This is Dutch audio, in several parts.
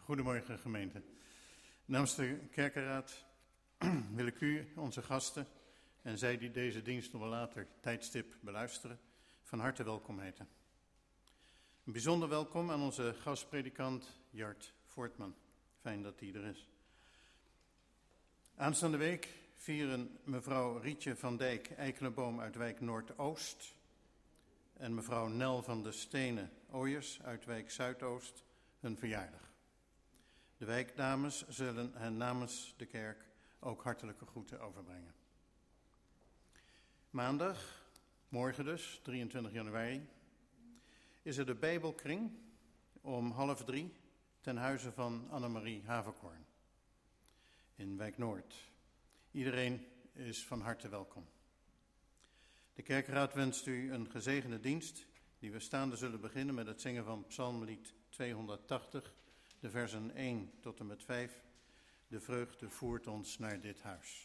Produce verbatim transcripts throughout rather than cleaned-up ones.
Goedemorgen gemeente. Namens de kerkenraad wil ik u, onze gasten en zij die deze dienst op een later tijdstip beluisteren, van harte welkom heten. Een bijzonder welkom aan onze gastpredikant Jart Voortman. Fijn dat hij er is. Aanstaande week vieren mevrouw Rietje van Dijk Eikelenboom uit wijk Noordoost en mevrouw Nel van de Stenen Ooyers uit wijk Zuidoost hun verjaardag. De wijkdames zullen hen namens de kerk ook hartelijke groeten overbrengen. Maandag, morgen dus, drieëntwintig januari, is er de Bijbelkring om half drie ten huize van Annemarie Haverkorn in wijk Noord. Iedereen is van harte welkom. De kerkraad wenst u een gezegende dienst die we staande zullen beginnen met het zingen van psalmlied tweehonderdtachtig, de versen één tot en met vijf. De vreugde voert ons naar dit huis.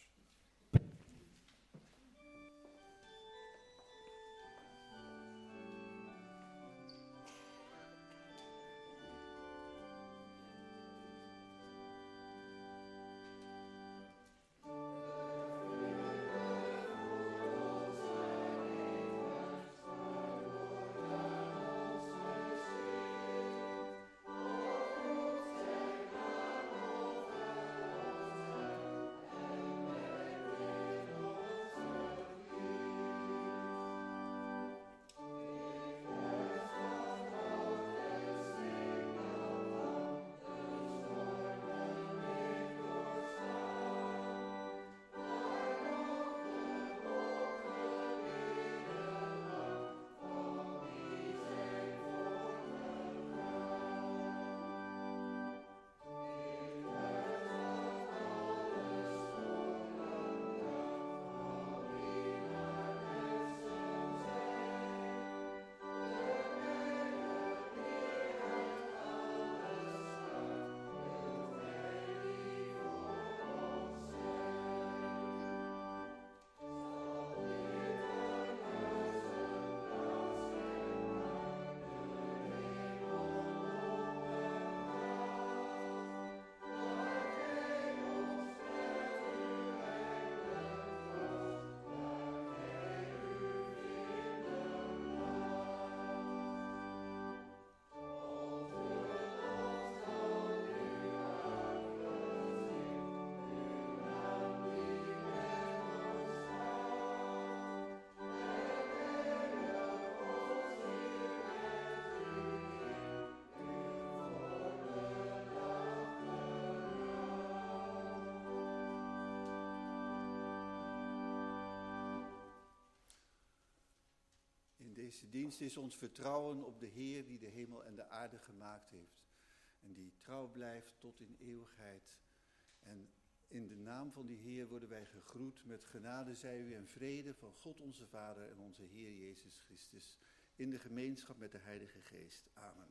Deze dienst is ons vertrouwen op de Heer die de hemel en de aarde gemaakt heeft. En die trouw blijft tot in eeuwigheid. En in de naam van die Heer worden wij gegroet met genade zij u en vrede van God onze Vader en onze Heer Jezus Christus. In de gemeenschap met de Heilige Geest. Amen.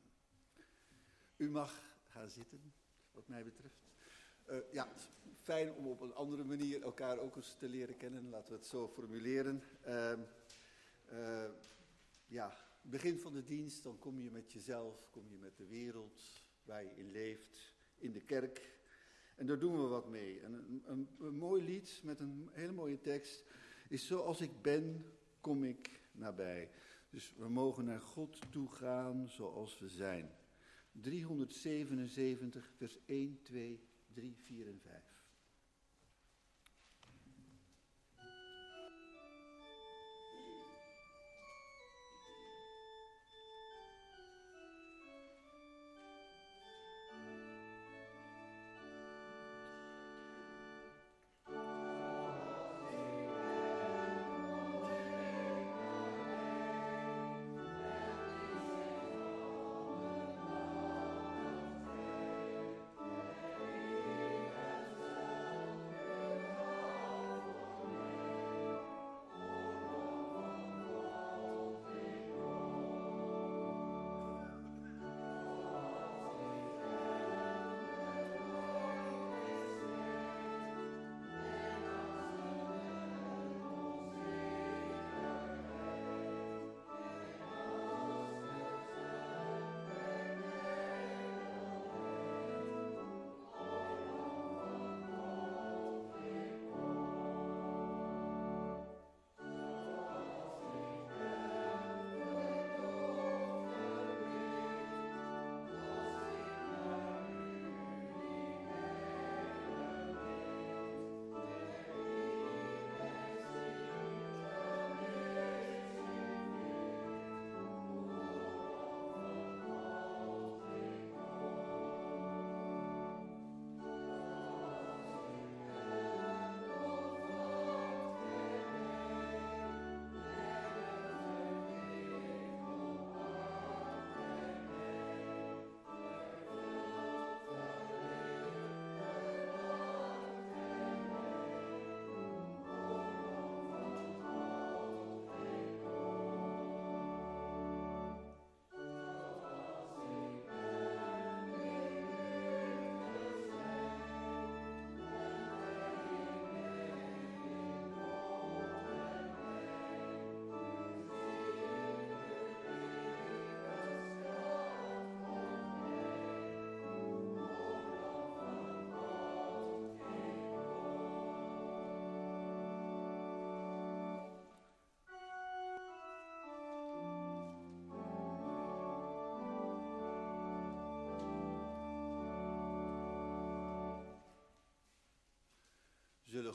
U mag gaan zitten, wat mij betreft. Uh, ja, fijn om op een andere manier elkaar ook eens te leren kennen. Laten we het zo formuleren. Uh, uh, Ja, begin van de dienst, dan kom je met jezelf, kom je met de wereld waar je in leeft, in de kerk. En daar doen we wat mee. En een, een, een mooi lied met een hele mooie tekst is: zoals ik ben, kom ik nabij. Dus we mogen naar God toe gaan zoals we zijn. driehonderdzevenenzeventig, vers één, twee, drie, vier en vijf.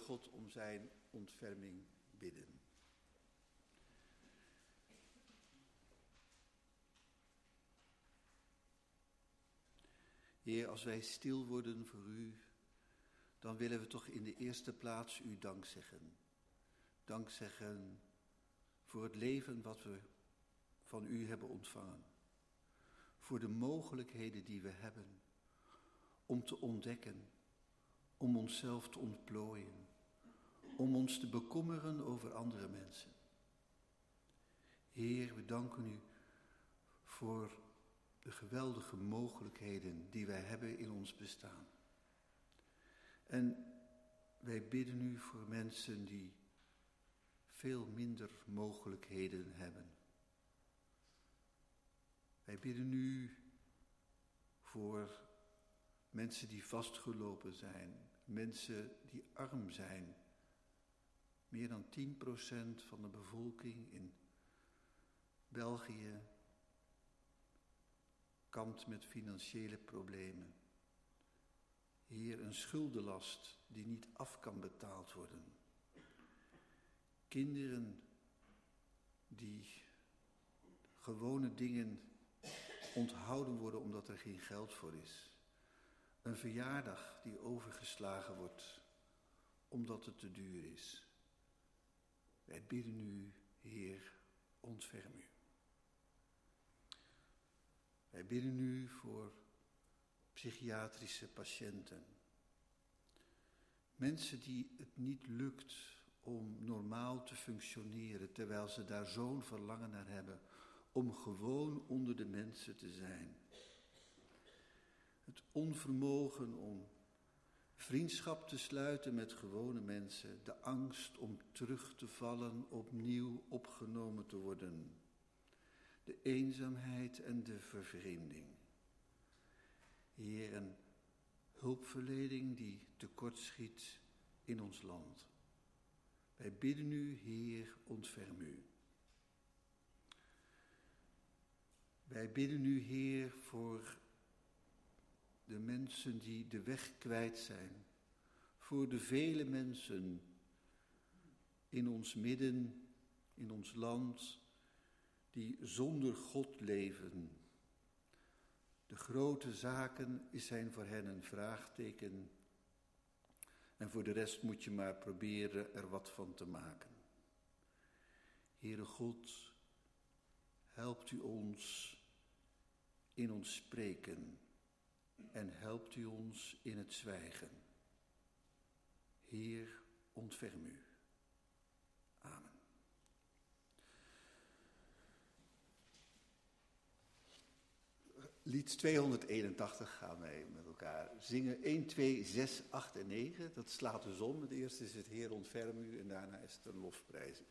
God om zijn ontferming bidden. Heer, als wij stil worden voor u, dan willen we toch in de eerste plaats u dank zeggen. Dank zeggen voor het leven wat we van u hebben ontvangen. Voor de mogelijkheden die we hebben om te ontdekken, om onszelf te ontplooien, om ons te bekommeren over andere mensen. Heer, we danken u voor de geweldige mogelijkheden die wij hebben in ons bestaan. En wij bidden u voor mensen die veel minder mogelijkheden hebben. Wij bidden u voor mensen die vastgelopen zijn, mensen die arm zijn. Meer dan tien procent van de bevolking in België kampt met financiële problemen. Heer, een schuldenlast die niet af kan betaald worden. Kinderen die gewone dingen onthouden worden omdat er geen geld voor is. Een verjaardag die overgeslagen wordt omdat het te duur is. Wij bidden u, Heer, ontferm u. Wij bidden u voor psychiatrische patiënten. Mensen die het niet lukt om normaal te functioneren, terwijl ze daar zo'n verlangen naar hebben om gewoon onder de mensen te zijn. Het onvermogen om vriendschap te sluiten met gewone mensen, de angst om terug te vallen, opnieuw opgenomen te worden. De eenzaamheid en de vervreemding. Heer, een hulpverlening die tekortschiet in ons land. Wij bidden u, Heer, ontferm u. Wij bidden u, Heer, voor de mensen die de weg kwijt zijn. Voor de vele mensen in ons midden, in ons land, die zonder God leven. De grote zaken zijn voor hen een vraagteken. En voor de rest moet je maar proberen er wat van te maken. Heere God, helpt u ons in ons spreken en helpt u ons in het zwijgen. Heer, ontferm u. Amen. Lied tweehonderdeenentachtig gaan wij met elkaar zingen. een, twee, zes, acht en negen. Dat slaat dus om. Het eerste is het Heer ontferm u en daarna is het een lofprijzing.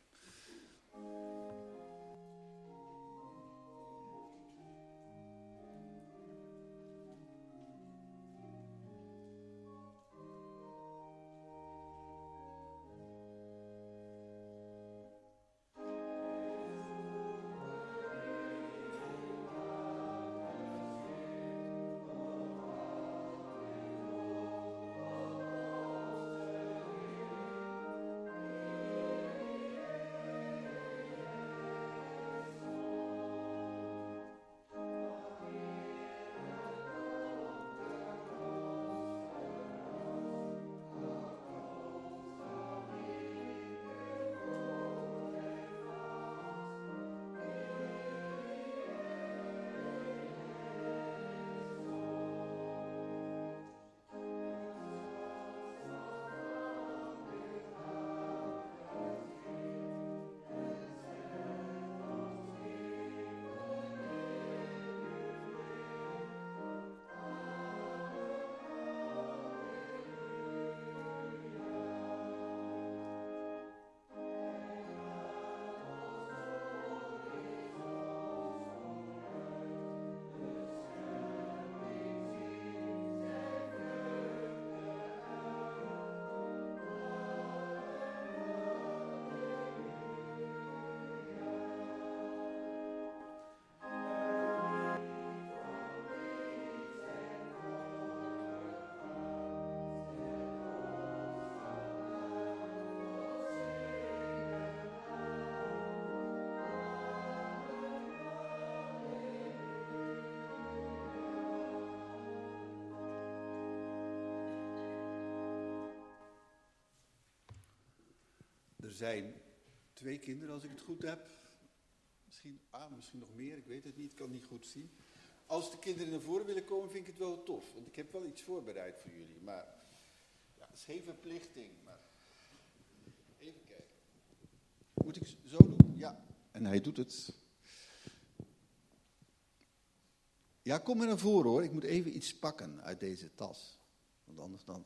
zijn twee kinderen als ik het goed heb. Misschien, ah, misschien nog meer, ik weet het niet, ik kan het niet goed zien. Als de kinderen naar voren willen komen, vind ik het wel tof. Want ik heb wel iets voorbereid voor jullie. Maar ja, het is geen verplichting. Maar even kijken. Moet ik zo doen? Ja, en hij doet het. Ja, kom maar naar voren hoor. Ik moet even iets pakken uit deze tas. Want anders dan...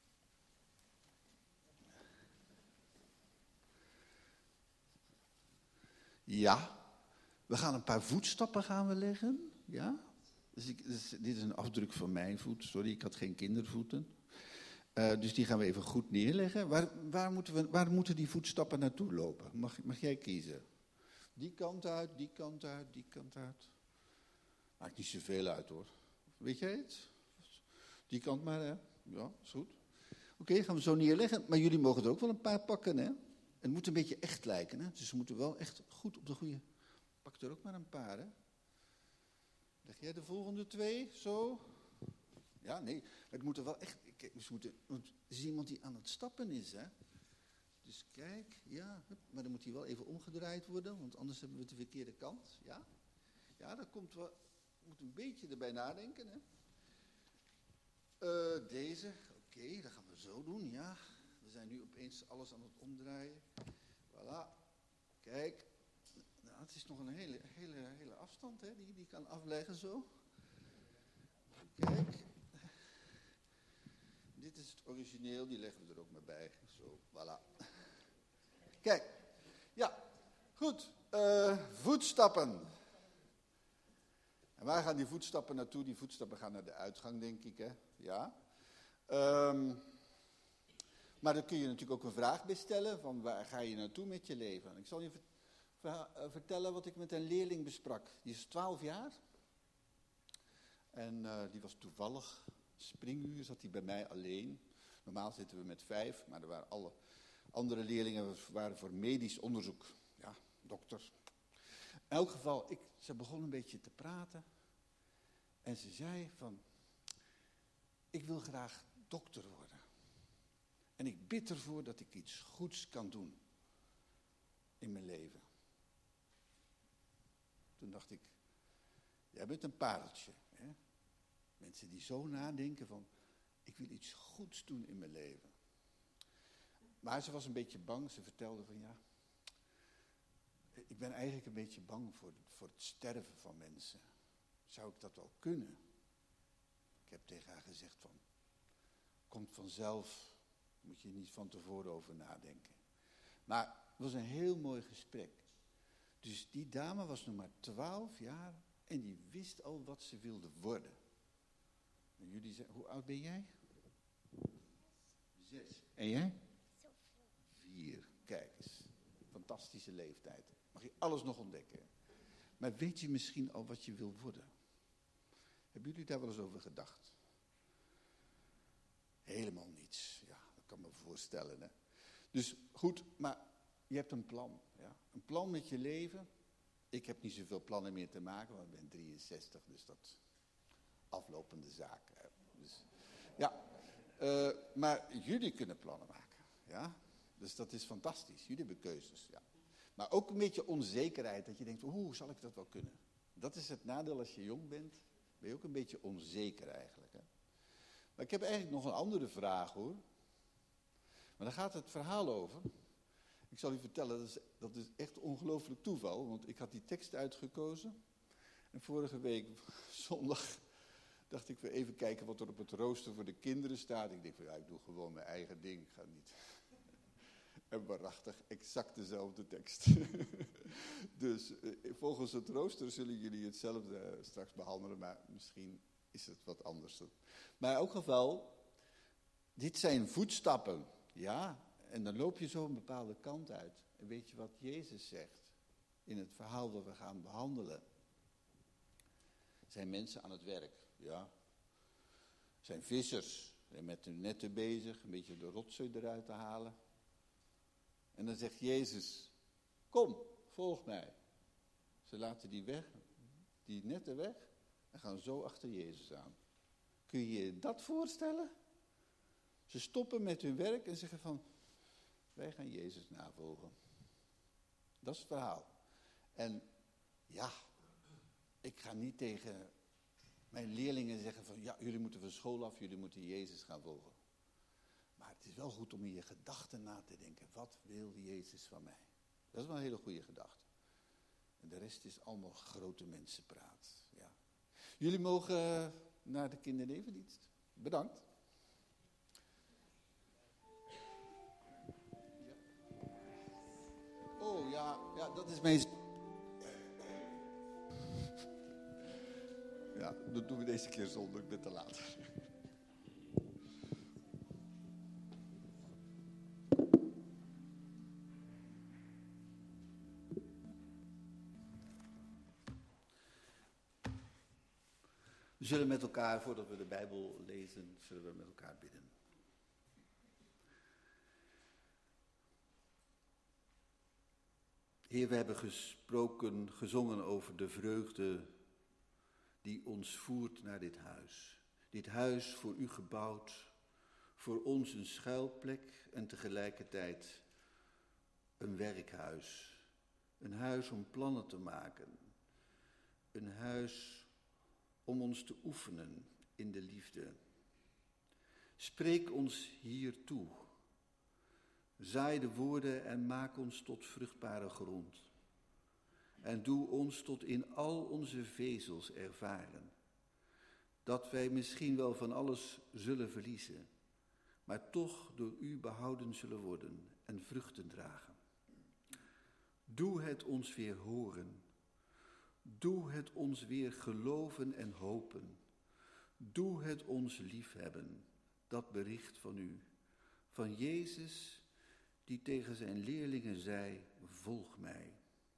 Ja, we gaan een paar voetstappen gaan we leggen. Ja, dus ik, dus dit is een afdruk van mijn voet. Sorry, ik had geen kindervoeten. Uh, dus die gaan we even goed neerleggen. Waar, waar, moeten we, waar moeten die voetstappen naartoe lopen? Mag, mag jij kiezen? Die kant uit, die kant uit, die kant uit. Maakt niet zoveel uit hoor. Weet jij het? Die kant maar, hè? Ja, is goed. Oké, okay, gaan we zo neerleggen. Maar jullie mogen er ook wel een paar pakken, hè? Het moet een beetje echt lijken, hè? Dus ze moeten wel echt goed op de goede... Pak er ook maar een paar, hè? Leg jij de volgende twee, zo? Ja, nee, het moet er wel echt... Kijk, ze moeten, want er is iemand die aan het stappen is, hè? Dus kijk, ja, maar dan moet hij wel even omgedraaid worden, want anders hebben we de verkeerde kant, ja? Ja, dat komt wel... Je moet een beetje erbij nadenken, hè? Uh, deze, oké, okay, dat gaan we zo doen, ja. We zijn nu opeens alles aan het omdraaien. Voilà, kijk. Nou, het is nog een hele, hele, hele afstand, hè, die die kan afleggen zo. Kijk. Dit is het origineel, die leggen we er ook maar bij. Zo, voilà. Kijk, ja, goed. Uh, voetstappen. En waar gaan die voetstappen naartoe? Die voetstappen gaan naar de uitgang, denk ik, hè. Ja. Um, maar dan kun je natuurlijk ook een vraag bij stellen, van waar ga je naartoe met je leven? Ik zal je vertellen wat ik met een leerling besprak. Die is twaalf jaar. En uh, die was toevallig, springuur zat hij bij mij alleen. Normaal zitten we met vijf, maar er waren alle andere leerlingen waren voor medisch onderzoek. Ja, dokter. In elk geval, ik, ze begon een beetje te praten. En ze zei van, ik wil graag dokter worden. En ik bid ervoor dat ik iets goeds kan doen in mijn leven. Toen dacht ik, jij bent een pareltje. Hè? Mensen die zo nadenken van, ik wil iets goeds doen in mijn leven. Maar ze was een beetje bang, ze vertelde van ja, ik ben eigenlijk een beetje bang voor, voor het sterven van mensen. Zou ik dat wel kunnen? Ik heb tegen haar gezegd van, komt vanzelf, moet je niet van tevoren over nadenken. Maar het was een heel mooi gesprek. Dus die dame was nog maar twaalf jaar en die wist al wat ze wilde worden. En jullie zeggen, hoe oud ben jij? Zes. En jij? Vier. Kijk eens. Fantastische leeftijd. Mag je alles nog ontdekken. Maar weet je misschien al wat je wil worden? Hebben jullie daar wel eens over gedacht? Helemaal niets. Ja, dat kan me voorstellen. Hè? Dus goed, maar je hebt een plan. Ja? Een plan met je leven. Ik heb niet zoveel plannen meer te maken, want ik ben drieënzestig, dus dat aflopende zaak. Hè? Dus, ja, uh, maar jullie kunnen plannen maken. Ja? Dus dat is fantastisch. Jullie hebben keuzes. Ja. Maar ook een beetje onzekerheid, dat je denkt, hoe zal ik dat wel kunnen? Dat is het nadeel als je jong bent. Ben je ook een beetje onzeker eigenlijk. Hè? Maar ik heb eigenlijk nog een andere vraag hoor. Maar daar gaat het verhaal over. Ik zal u vertellen, dat is, dat is echt ongelooflijk toeval. Want ik had die tekst uitgekozen. En vorige week, zondag, dacht ik weer even kijken wat er op het rooster voor de kinderen staat. Ik denk van ja, ik doe gewoon mijn eigen ding. Ik ga niet... En waarachtig, exact dezelfde tekst. Dus eh, volgens het rooster zullen jullie hetzelfde uh, straks behandelen, maar misschien is het wat anders. Maar in elk geval, dit zijn voetstappen, ja. En dan loop je zo een bepaalde kant uit. En weet je wat Jezus zegt in het verhaal dat we gaan behandelen? Zijn mensen aan het werk, ja. Zijn vissers, zijn met hun netten bezig, een beetje de rotzooi eruit te halen. En dan zegt Jezus, kom, volg mij. Ze laten die weg, die netten weg en gaan zo achter Jezus aan. Kun je je dat voorstellen? Ze stoppen met hun werk en zeggen van, Wij gaan Jezus navolgen. Dat is het verhaal. En ja, ik ga niet tegen mijn leerlingen zeggen van, ja, jullie moeten van school af, jullie moeten Jezus gaan volgen. Maar het is wel goed om in je gedachten na te denken. Wat wil Jezus van mij? Dat is wel een hele goede gedachte. En de rest is allemaal grote mensenpraat. Ja. Jullie mogen naar de kindernevendienst. Bedankt. Oh ja, ja, dat is mijn... Ja, dat doen we deze keer zonder, ik ben te laat. We zullen met elkaar, voordat we de Bijbel lezen, zullen we met elkaar bidden. Heer, we hebben gesproken, gezongen over de vreugde die ons voert naar dit huis. Dit huis voor u gebouwd, voor ons een schuilplek en tegelijkertijd een werkhuis. Een huis om plannen te maken. Een huis om ons te oefenen in de liefde. Spreek ons hier toe. Zaai de woorden en maak ons tot vruchtbare grond. En doe ons tot in al onze vezels ervaren. Dat wij misschien wel van alles zullen verliezen, maar toch door u behouden zullen worden en vruchten dragen. Doe het ons weer horen. Doe het ons weer geloven en hopen. Doe het ons liefhebben, dat bericht van u. Van Jezus, die tegen zijn leerlingen zei, volg mij.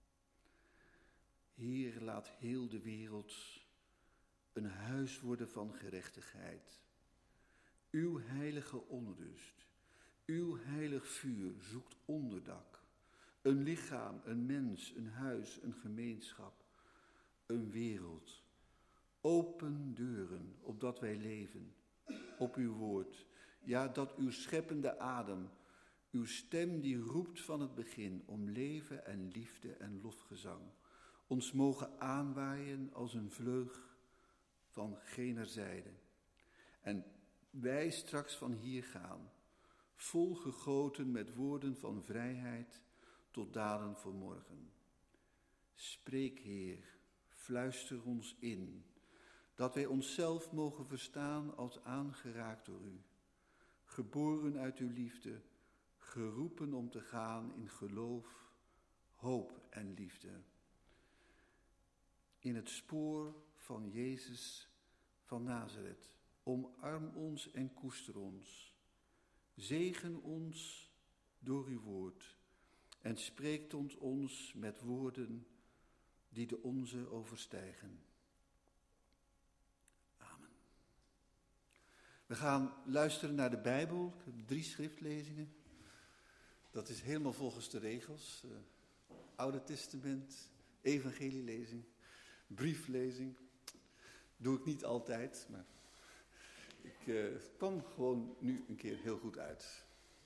Heer, laat heel de wereld een huis worden van gerechtigheid. Uw heilige onrust, uw heilig vuur zoekt onderdak. Een lichaam, een mens, een huis, een gemeenschap, een wereld. Open deuren, opdat wij leven, op uw woord. Ja, dat uw scheppende adem, uw stem die roept van het begin om leven en liefde en lofgezang, ons mogen aanwaaien als een vleug van gener zijde. En wij straks van hier gaan, vol gegoten met woorden van vrijheid tot daden voor morgen. Spreek, Heer, fluister ons in, dat wij onszelf mogen verstaan als aangeraakt door u, geboren uit uw liefde, geroepen om te gaan in geloof, hoop en liefde. In het spoor van Jezus van Nazareth, omarm ons en koester ons. Zegen ons door uw woord en spreek tot ons met woorden die de onze overstijgen. Amen. We gaan luisteren naar de Bijbel. Ik heb drie schriftlezingen. Dat is helemaal volgens de regels. Uh, Oude Testament, evangelielezing, brieflezing. Doe ik niet altijd, maar ik uh, kwam gewoon nu een keer heel goed uit.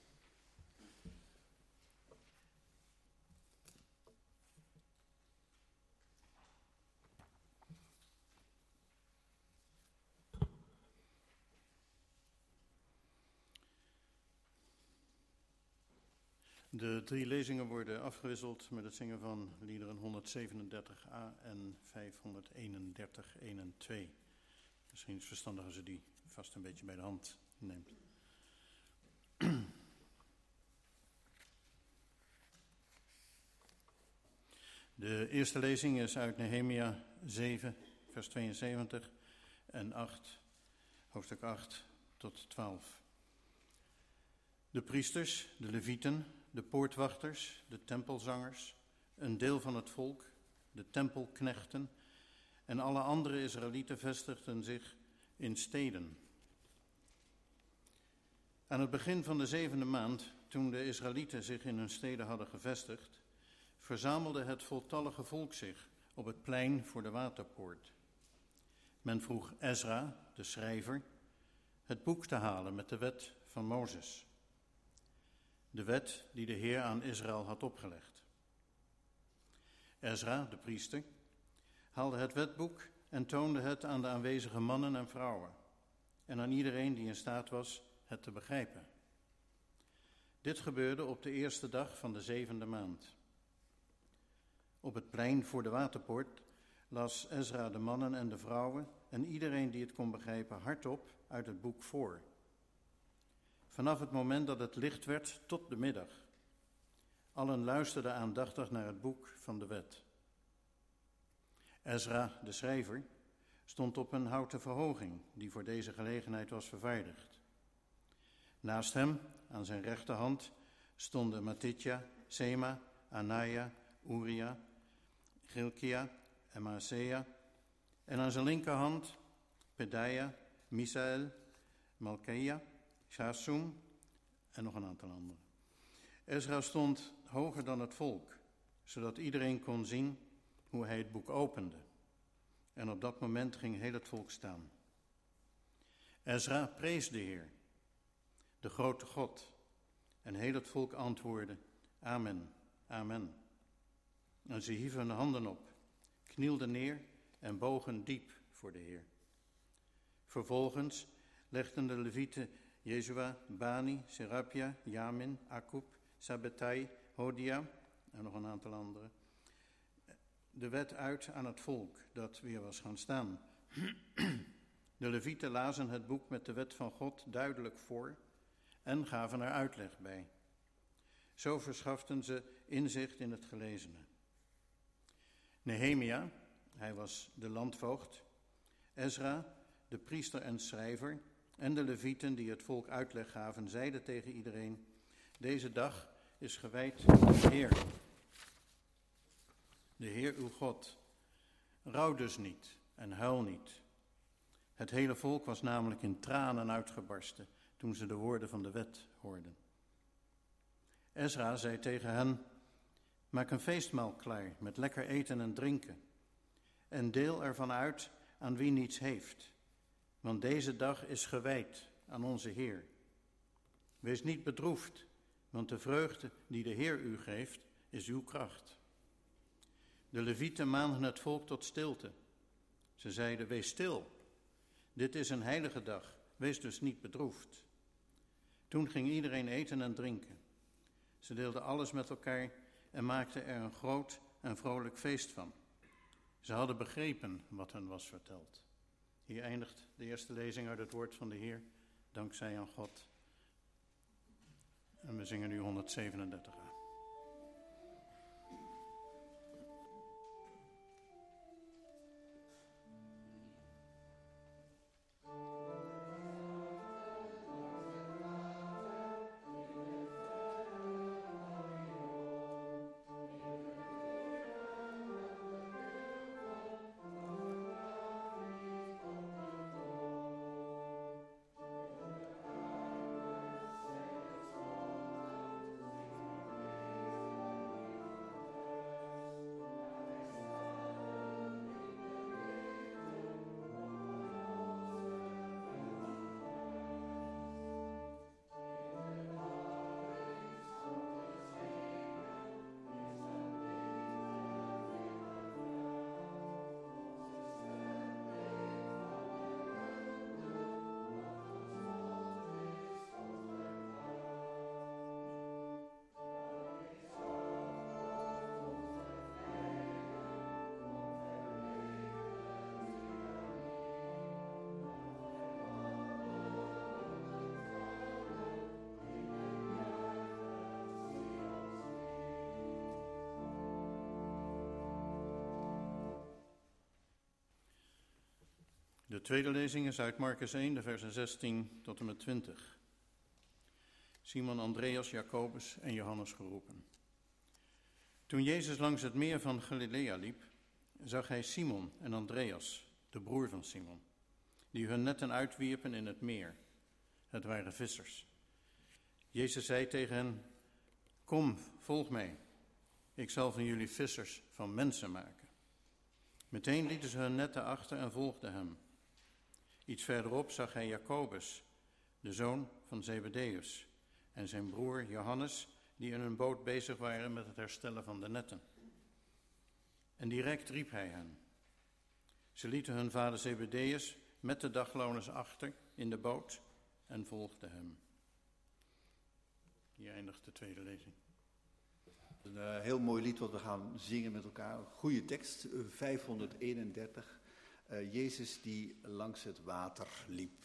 De drie lezingen worden afgewisseld met het zingen van liederen honderdzevenendertig a en vijfhonderdeenendertig, een en twee. Misschien is het verstandig als u die vast een beetje bij de hand neemt. De eerste lezing is uit Nehemia zeven, vers tweeënzeventig en acht, hoofdstuk acht tot twaalf. De priesters, de levieten, de poortwachters, de tempelzangers, een deel van het volk, de tempelknechten en alle andere Israëlieten vestigden zich in steden. Aan het begin van de zevende maand, toen de Israëlieten zich in hun steden hadden gevestigd, verzamelde het voltallige volk zich op het plein voor de waterpoort. Men vroeg Ezra, de schrijver, het boek te halen met de wet van Mozes. de wet die de Heer aan Israël had opgelegd. Ezra, de priester, haalde het wetboek en toonde het aan de aanwezige mannen en vrouwen en aan iedereen die in staat was het te begrijpen. Dit gebeurde op de eerste dag van de zevende maand. Op het plein voor de waterpoort las Ezra de mannen en de vrouwen en iedereen die het kon begrijpen hardop uit het boek voor. Vanaf het moment dat het licht werd tot de middag. Allen luisterden aandachtig naar het boek van de wet. Ezra, de schrijver, stond op een houten verhoging die voor deze gelegenheid was vervaardigd. Naast hem, aan zijn rechterhand, stonden Matitja, Sema, Anaya, Uria, Gilkia en Maasea. En aan zijn linkerhand Pedaia, Misael, Malkia, Shasum en nog een aantal anderen. Ezra stond hoger dan het volk, zodat iedereen kon zien hoe hij het boek opende. En op dat moment ging heel het volk staan. Ezra prees de Heer, de grote God, en heel het volk antwoordde, Amen, Amen. En ze hieven hun handen op, knielden neer en bogen diep voor de Heer. Vervolgens legden de Levieten Jezua, Bani, Serapia, Jamin, Akub, Sabbetai, Hodia en nog een aantal anderen de wet uit aan het volk dat weer was gaan staan. De Levieten lazen het boek met de wet van God duidelijk voor en gaven er uitleg bij. Zo verschaften ze inzicht in het gelezene. Nehemia, hij was de landvoogd, Ezra, de priester en schrijver, en de Levieten die het volk uitleg gaven, zeiden tegen iedereen, deze dag is gewijd aan de Heer, de Heer uw God. Rouw dus niet en huil niet. Het hele volk was namelijk in tranen uitgebarsten toen ze de woorden van de wet hoorden. Ezra zei tegen hen, maak een feestmaal klaar met lekker eten en drinken en deel ervan uit aan wie niets heeft, want deze dag is gewijd aan onze Heer. Wees niet bedroefd, want de vreugde die de Heer u geeft is uw kracht. De Levieten maanden het volk tot stilte. Ze zeiden, wees stil, dit is een heilige dag, wees dus niet bedroefd. Toen ging iedereen eten en drinken. Ze deelden alles met elkaar en maakten er een groot en vrolijk feest van. Ze hadden begrepen wat hen was verteld. Hier eindigt de eerste lezing uit het woord van de Heer, dankzij aan God. En we zingen nu honderdzevenendertig aan. De tweede lezing is uit Marcus één, de versen zestien tot en met twintig. Simon, Andreas, Jacobus en Johannes geroepen. Toen Jezus langs het meer van Galilea liep, zag hij Simon en Andreas, de broer van Simon, die hun netten uitwierpen in het meer. Het waren vissers. Jezus zei tegen hen, kom, volg mij. Ik zal van jullie vissers van mensen maken. Meteen lieten ze hun netten achter en volgden hem. Iets verderop zag hij Jacobus, de zoon van Zebedeus, en zijn broer Johannes, die in een boot bezig waren met het herstellen van de netten. En direct riep hij hen. Ze lieten hun vader Zebedeus met de dagloners achter in de boot en volgden hem. Hier eindigt de tweede lezing. Een uh, heel mooi lied wat we gaan zingen met elkaar. Een goede tekst, uh, vijfhonderdeenendertig. Uh, Jezus die langs het water liep.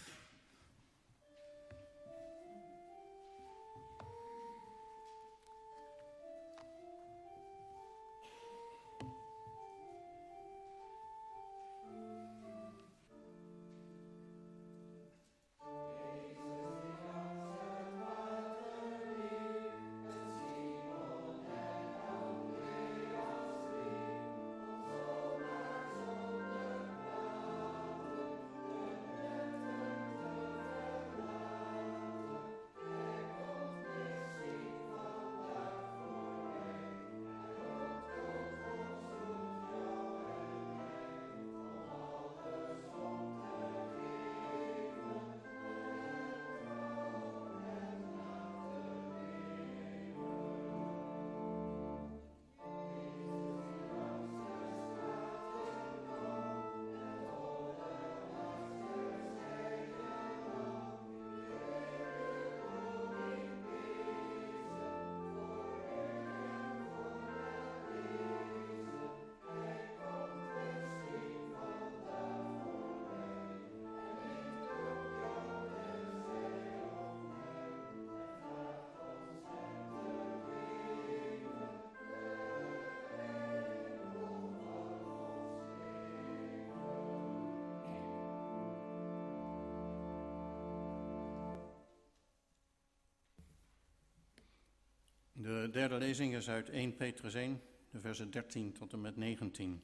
De derde lezing is uit eerste Petrus één, de versen dertien tot en met negentien.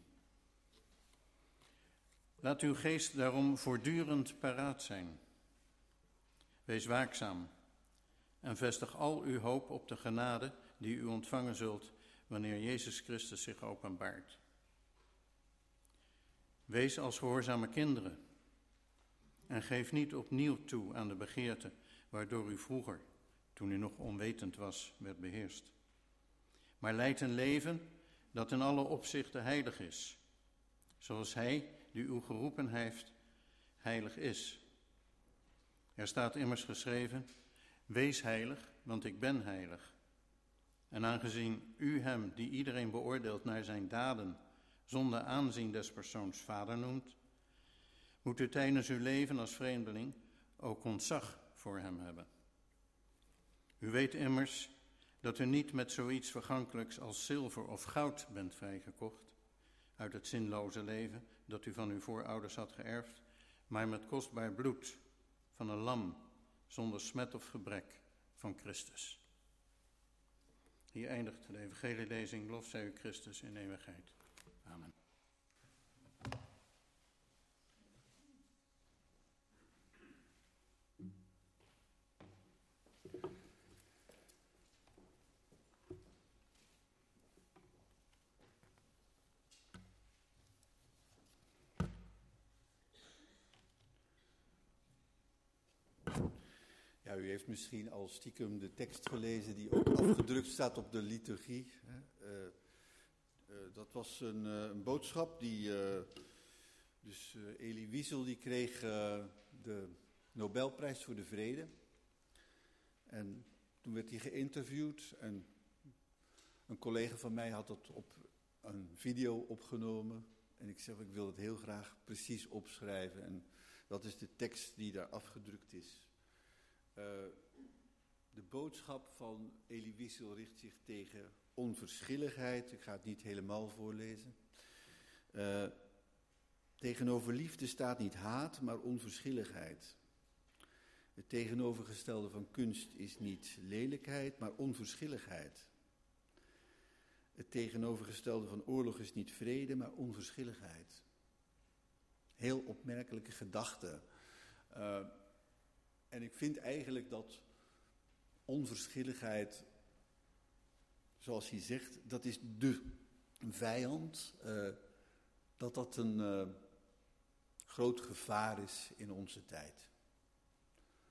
Laat uw geest daarom voortdurend paraat zijn. Wees waakzaam en vestig al uw hoop op de genade die u ontvangen zult wanneer Jezus Christus zich openbaart. Wees als gehoorzame kinderen en geef niet opnieuw toe aan de begeerte waardoor u vroeger, toen u nog onwetend was, werd beheerst. Maar leid een leven dat in alle opzichten heilig is, zoals hij die u geroepen heeft, heilig is. Er staat immers geschreven, wees heilig, want ik ben heilig. En aangezien u hem, die iedereen beoordeelt naar zijn daden, zonder aanzien des persoons vader noemt, moet u tijdens uw leven als vreemdeling ook ontzag voor hem hebben. U weet immers dat u niet met zoiets vergankelijks als zilver of goud bent vrijgekocht uit het zinloze leven dat u van uw voorouders had geërfd, maar met kostbaar bloed van een lam zonder smet of gebrek van Christus. Hier eindigt de evangelielezing. Lof zij u Christus in eeuwigheid. Amen. Ja, u heeft misschien al stiekem de tekst gelezen die ook afgedrukt staat op de liturgie. Uh, uh, dat was een, uh, een boodschap die, uh, dus uh, Elie Wiesel die kreeg uh, de Nobelprijs voor de Vrede. En toen werd hij geïnterviewd en een collega van mij had dat op een video opgenomen. En ik zeg, ik wil het heel graag precies opschrijven. En dat is de tekst die daar afgedrukt is. Uh, de boodschap van Elie Wiesel richt zich tegen onverschilligheid. Ik ga het niet helemaal voorlezen. Uh, tegenover liefde staat niet haat, maar onverschilligheid. Het tegenovergestelde van kunst is niet lelijkheid, maar onverschilligheid. Het tegenovergestelde van oorlog is niet vrede, maar onverschilligheid. Heel opmerkelijke gedachte. Uh, En ik vind eigenlijk dat onverschilligheid, zoals hij zegt, dat is de vijand. Uh, dat dat een uh, groot gevaar is in onze tijd. Dat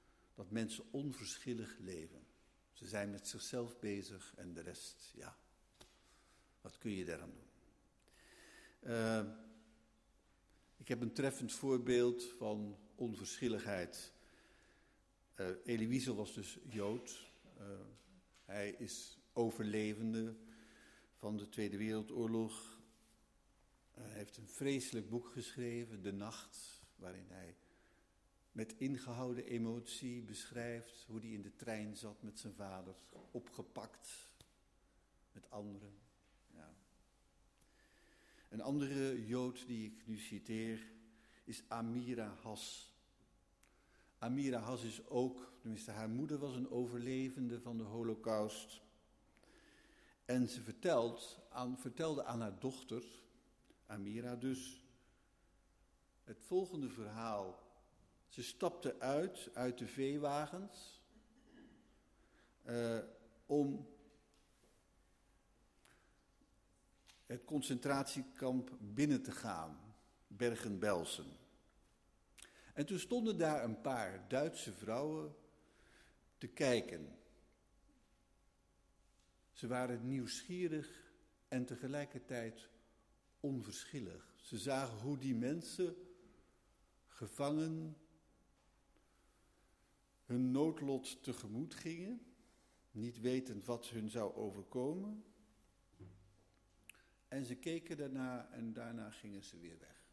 dat mensen onverschillig leven. Ze zijn met zichzelf bezig en de rest, ja, wat kun je daaraan doen? Uh, ik heb een treffend voorbeeld van onverschilligheid. Uh, Elie Wiesel was dus Jood. Uh, hij is overlevende van de Tweede Wereldoorlog. Uh, hij heeft een vreselijk boek geschreven, De Nacht, waarin hij met ingehouden emotie beschrijft hoe hij in de trein zat met zijn vader, opgepakt met anderen. Ja. Een andere Jood die ik nu citeer is Amira Has. Amira Has is ook, tenminste haar moeder was een overlevende van de Holocaust. En ze vertelt aan, vertelde aan haar dochter, Amira dus, het volgende verhaal. Ze stapte uit, uit de veewagens, uh, om het concentratiekamp binnen te gaan, Bergen-Belsen. En toen stonden daar een paar Duitse vrouwen te kijken. Ze waren nieuwsgierig en tegelijkertijd onverschillig. Ze zagen hoe die mensen, gevangen, hun noodlot tegemoet gingen, niet wetend wat hun zou overkomen. En ze keken daarna en daarna gingen ze weer weg.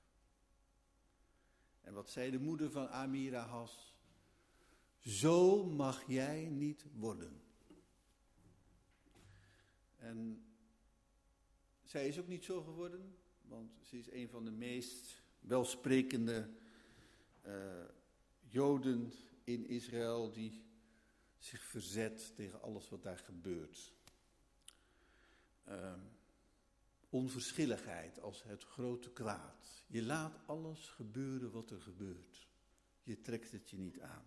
En wat zei de moeder van Amira Has? Zo mag jij niet worden. En zij is ook niet zo geworden, want ze is een van de meest welsprekende uh, Joden in Israël die zich verzet tegen alles wat daar gebeurt. Uh, onverschilligheid als het grote kwaad. Je laat alles gebeuren wat er gebeurt. Je trekt het je niet aan.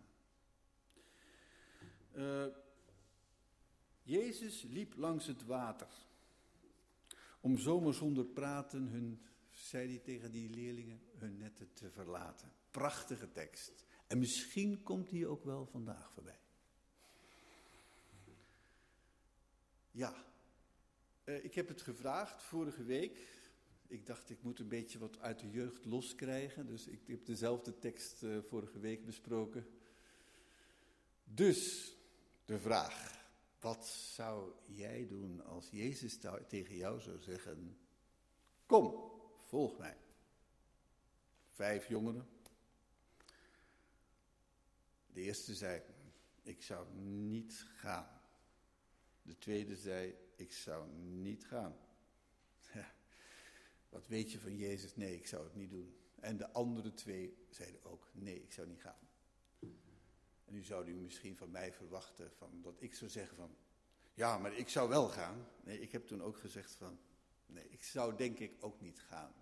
Uh, Jezus liep langs het water. Om zomaar zonder praten hun, zei hij tegen die leerlingen, hun netten te verlaten. Prachtige tekst. En misschien komt die ook wel vandaag voorbij. Ja, uh, ik heb het gevraagd vorige week. Ik dacht, ik moet een beetje wat uit de jeugd loskrijgen. Dus ik heb dezelfde tekst uh, vorige week besproken. Dus, de vraag. Wat zou jij doen als Jezus tegen jou zou zeggen, kom, volg mij. Vijf jongeren. De eerste zei, ik zou niet gaan. De tweede zei, ik zou niet gaan. Ja, wat weet je van Jezus? Nee, ik zou het niet doen. En de andere twee zeiden ook, nee, ik zou niet gaan. En nu zou u misschien van mij verwachten van, dat ik zou zeggen van, ja, maar ik zou wel gaan. Nee, ik heb toen ook gezegd van, nee, ik zou denk ik ook niet gaan.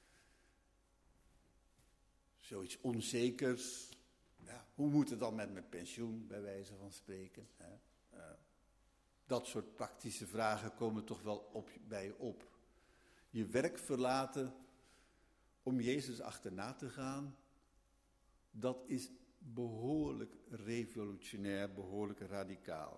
Zoiets onzekers. Ja, hoe moet het dan met mijn pensioen, bij wijze van spreken? Hè? Uh, dat soort praktische vragen komen toch wel op, bij je op. Je werk verlaten om Jezus achterna te gaan, dat is behoorlijk revolutionair, behoorlijk radicaal.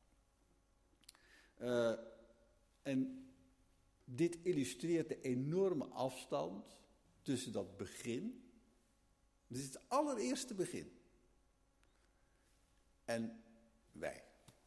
Uh, en dit illustreert de enorme afstand tussen dat begin, dit is het allereerste begin, en wij.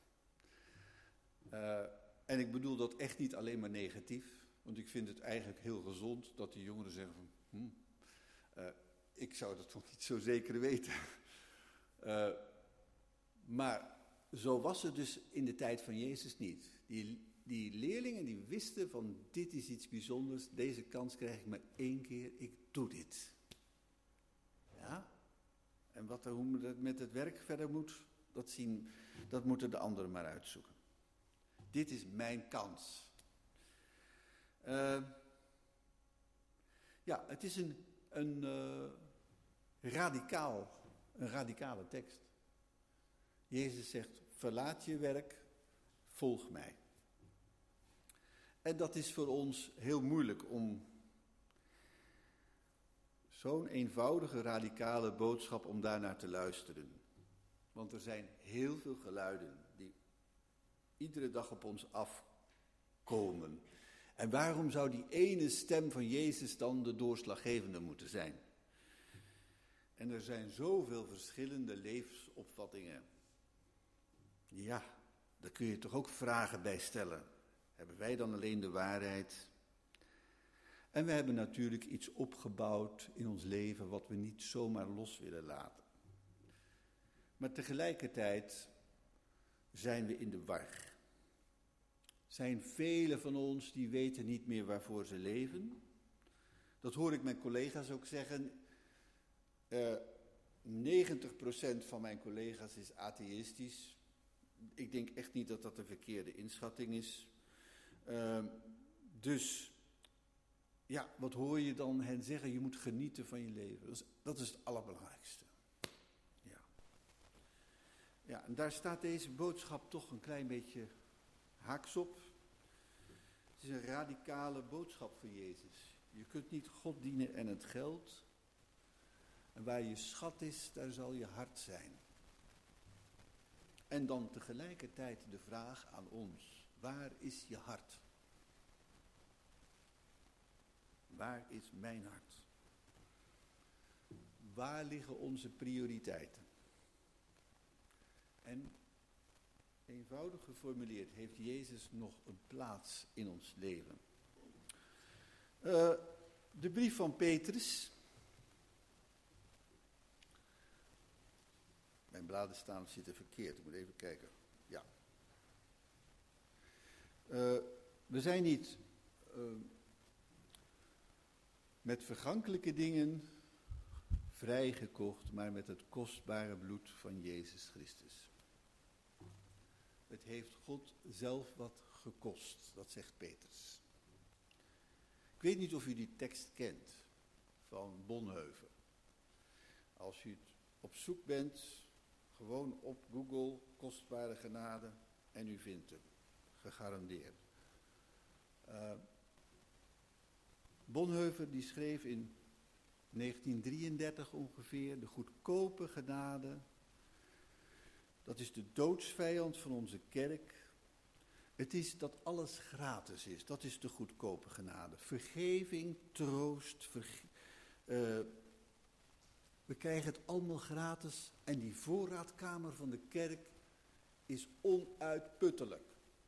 Uh, en ik bedoel dat echt niet alleen maar negatief, want ik vind het eigenlijk heel gezond dat die jongeren zeggen van, hm, uh, ik zou dat nog niet zo zeker weten. Uh, maar zo was het dus in de tijd van Jezus niet. Die, die leerlingen die wisten van dit is iets bijzonders, deze kans krijg ik maar één keer, ik doe dit. Ja? En wat er, hoe het met het werk verder moet, dat, zien, dat moeten de anderen maar uitzoeken. Dit is mijn kans. Uh, ja, het is een, een uh, radicaal, een radicale tekst. Jezus zegt, verlaat je werk, volg mij. En dat is voor ons heel moeilijk om zo'n eenvoudige, radicale boodschap om daarnaar te luisteren. Want er zijn heel veel geluiden die iedere dag op ons afkomen. En waarom zou die ene stem van Jezus dan de doorslaggevende moeten zijn? En er zijn zoveel verschillende levensopvattingen. Ja, daar kun je toch ook vragen bij stellen. Hebben wij dan alleen de waarheid? En we hebben natuurlijk iets opgebouwd in ons leven wat we niet zomaar los willen laten. Maar tegelijkertijd zijn we in de war. Zijn velen van ons die weten niet meer waarvoor ze leven. Dat hoor ik mijn collega's ook zeggen. Uh, negentig procent van mijn collega's is atheïstisch. Ik denk echt niet dat dat een verkeerde inschatting is. Uh, dus, ja, wat hoor je dan hen zeggen? Je moet genieten van je leven. Dat is, dat is het allerbelangrijkste. Ja. Ja, en daar staat deze boodschap toch een klein beetje haaks op. Het is een radicale boodschap van Jezus. Je kunt niet God dienen en het geld. En waar je schat is, daar zal je hart zijn. En dan tegelijkertijd de vraag aan ons, waar is je hart? Waar is mijn hart? Waar liggen onze prioriteiten? En eenvoudig geformuleerd, heeft Jezus nog een plaats in ons leven? Uh, de brief van Petrus. Mijn bladen staan zitten verkeerd, ik moet even kijken. Ja. Uh, we zijn niet uh, met vergankelijke dingen vrijgekocht, maar met het kostbare bloed van Jezus Christus. Het heeft God zelf wat gekost, dat zegt Petrus. Ik weet niet of u die tekst kent van Bonhoeffer. Als u het op zoek bent, gewoon op Google, kostbare genade, en u vindt hem, gegarandeerd. Uh, Bonhoeffer die schreef in negentien drieëndertig ongeveer, de goedkope genade, dat is de doodsvijand van onze kerk. Het is dat alles gratis is, dat is de goedkope genade. Vergeving, troost, verge- uh, we krijgen het allemaal gratis en die voorraadkamer van de kerk is onuitputtelijk.